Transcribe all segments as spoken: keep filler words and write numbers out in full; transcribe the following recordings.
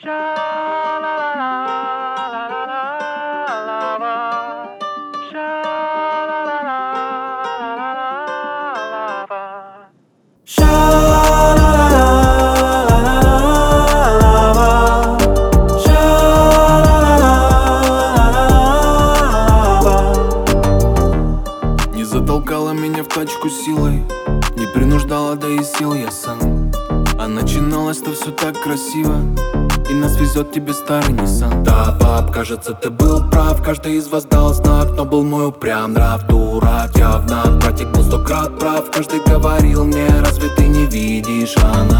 Не затолкала меня в тачку силой, не принуждала, да и сил я сам. А начиналось-то все так красиво, и нас везет тебе старый Ниссан. Да, пап, кажется, ты был прав, каждый из вас дал знак, но был мой упрям нрав. Дурак, явно, братик был сто крат прав. Каждый говорил мне, разве ты не видишь, она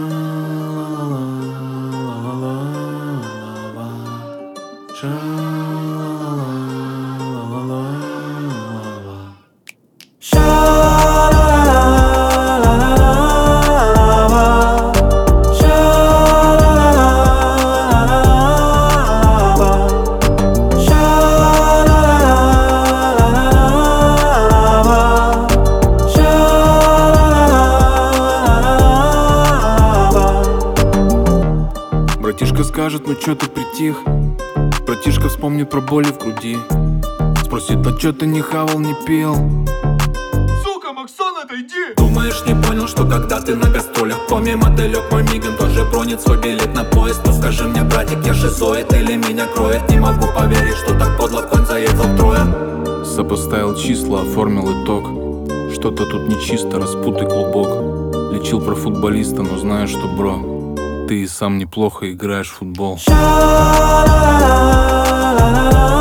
Братишка скажет, ну чё ты притих? Братишка вспомнит про боли в груди, спросит, а чё ты не хавал, не пил? Сука, Максон, отойди! Думаешь, не понял, что когда ты на гастролях, помимо моделек мой мигом тоже бронит свой билет на поезд. Ну скажи мне, братик, я шизоид или меня кроет? Не могу поверить, что так подло конь заехал втрое. Сопоставил числа, оформил итог. Что-то тут нечисто, распутый клубок. Лечил про футболиста, но знаешь что, бро, ты и сам неплохо играешь в футбол.